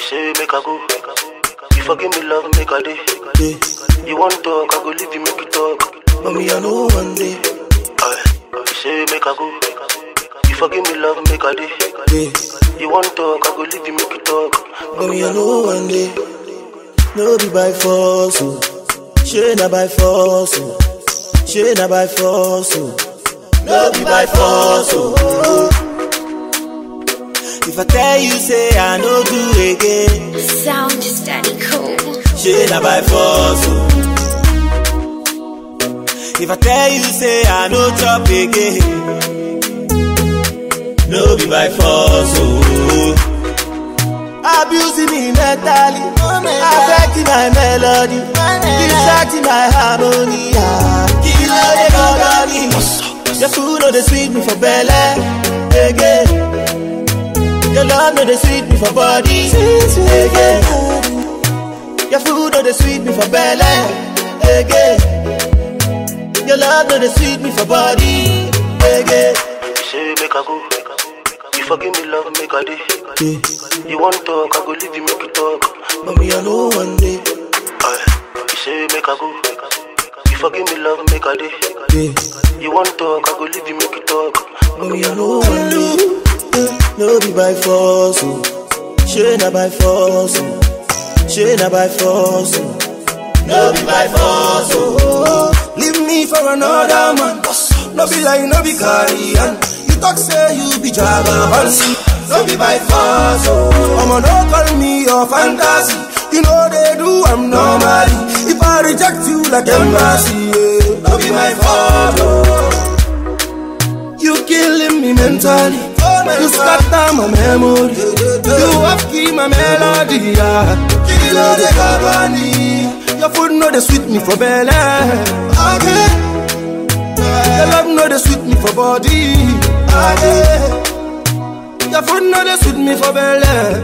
say make I go. You forgive me love, make a day. You want talk, I go leave you, make you talk. But me I know one day. You say make I go. You forgive me love, make a day. You want talk, I go leave you, make you talk. But me I know one day. No be by force, oh. She na by force, oh. She na by force, oh. No be by force, oh. If I tell you, say I no do again. Sound just daddy cool. She na by force, oh. If I tell you, say I no chop again. No be by force, oh. Abusing me mentally, affecting my melody, distracting my harmony. Kill all the company. Your food no dey sweet me for belly, again. Your love no dey sweet me for body, again. Your food no dey sweet me for belly, again. Your love no dey sweet me for body, again. You say make I go. You forgive me love, make a day. You want talk, I go leave you, make you talk. But me I know one day. You say make I go. You forgive me love, make a day. You want talk, I go leave you, make you talk. But me I know one day. No be by force, oh. She na by force, oh. She na by force, oh. No be by force, oh. Leave me for another man. No be like, no be carrion. You talk say you be Jagaban. No be by force, oh. I'ma no call me your fantasy. You know they do, I'm normally. If I reject you like embassy, yeah. No be my fault, oh. You killing me mentally. You scatter my memory. You have key my melody, yeah. Kill all the company. Your food no dey sweet me for belly, okay. Your love no dey sweet me for body, okay. Your food no dey sweet me for belly,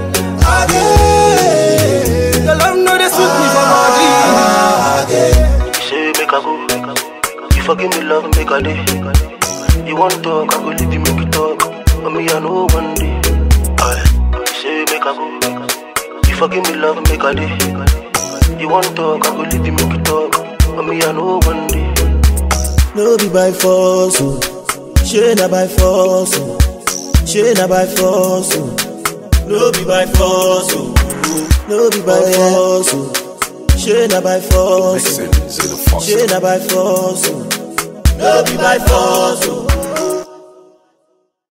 okay. Your love no dey sweet me for body, okay. You say make I go. You forgive me love, make a day. You want talk, I go leave you, make you talk. But me I know one day. You say make I go. You forgive me love, make a day. You want talk, I go leave you, make you talk. But me I know one day. No be by force, oh. She na by force, oh. She na by force, oh. No be by force, oh. No be by force, oh. She na by force, oh. She na by force, oh. No be by force, oh.